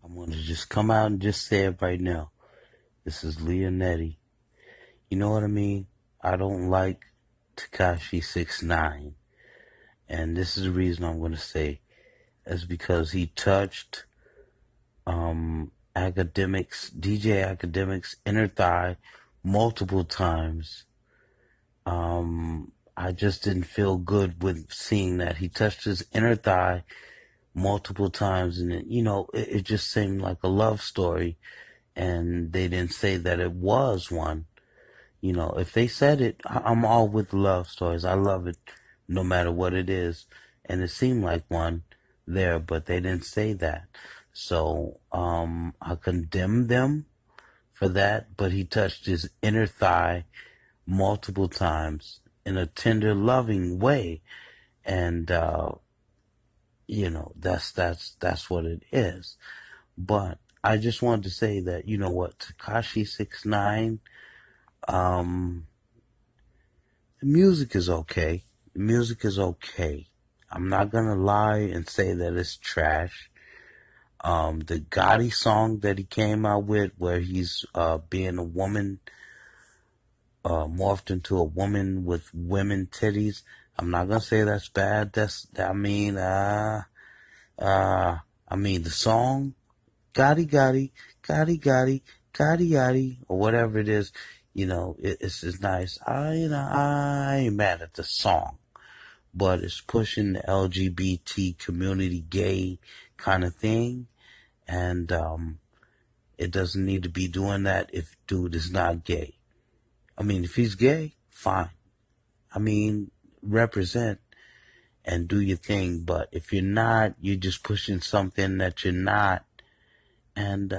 I'm going to just come out and just say it right now. This is Leonetti. You know what I mean? I don't like Tekashi 6ix9ine. And this is the reason I'm going to say. That's because he touched Academics, DJ Academics' inner thigh multiple times. I just didn't feel good with seeing that. He touched his inner thigh multiple times, and it just seemed like a love story, and they didn't say that it was one. If they said it, I'm all with love stories. I love it no matter what it is, and it seemed like one there, but they didn't say that. So I condemn them for that, but he touched his inner thigh multiple times in a tender, loving way, and that's what it is. But I just wanted to say that, you know what, Tekashi 6ix9ine, um, the music is okay. The music is okay. I'm not gonna lie and say that it's trash. The Gotti song that he came out with, where he's being a woman, morphed into a woman with women titties. I'm not gonna say that's bad. I mean the song, Gotti Gotti, Gotti Gotti, Gotti Gotti, or whatever it is, it's nice. I ain't mad at the song, but it's pushing the LGBT community, gay kind of thing, and it doesn't need to be doing that if dude is not gay. I mean, if he's gay, fine. I mean, represent and do your thing, but if you're not, you're just pushing something that you're not, and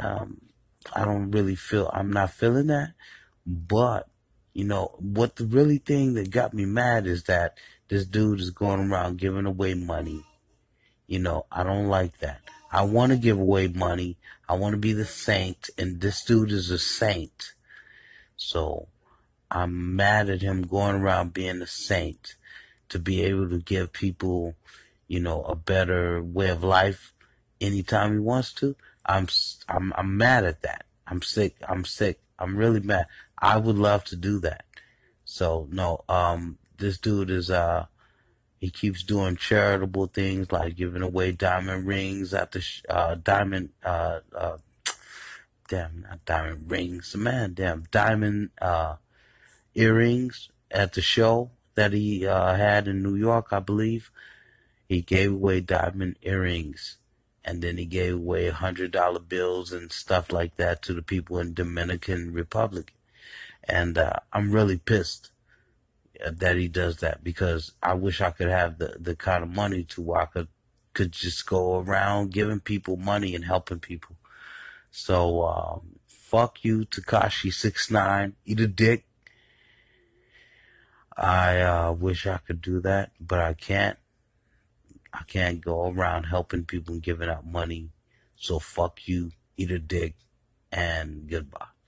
I'm not feeling that. But what the really thing that got me mad is that this dude is going around giving away money. I don't like that. I want to give away money. I want to be the saint, and this dude is a saint. So I'm mad at him going around being a saint to be able to give people, a better way of life anytime he wants to. I'm mad at that. I'm sick. I'm really mad. I would love to do that. So no, this dude is he keeps doing charitable things like giving away diamond rings at the damn, not diamond rings, man, damn, diamond earrings at the show that he had in New York, I believe. He gave away diamond earrings, and then he gave away $100 bills and stuff like that to the people in Dominican Republic. And I'm really pissed that he does that, because I wish I could have the kind of money to where I could just go around giving people money and helping people. So fuck you, Tekashi 6ix9ine. Eat a dick. I wish I could do that, but I can't. I can't go around helping people and giving out money. So fuck you, eat a dick, and goodbye.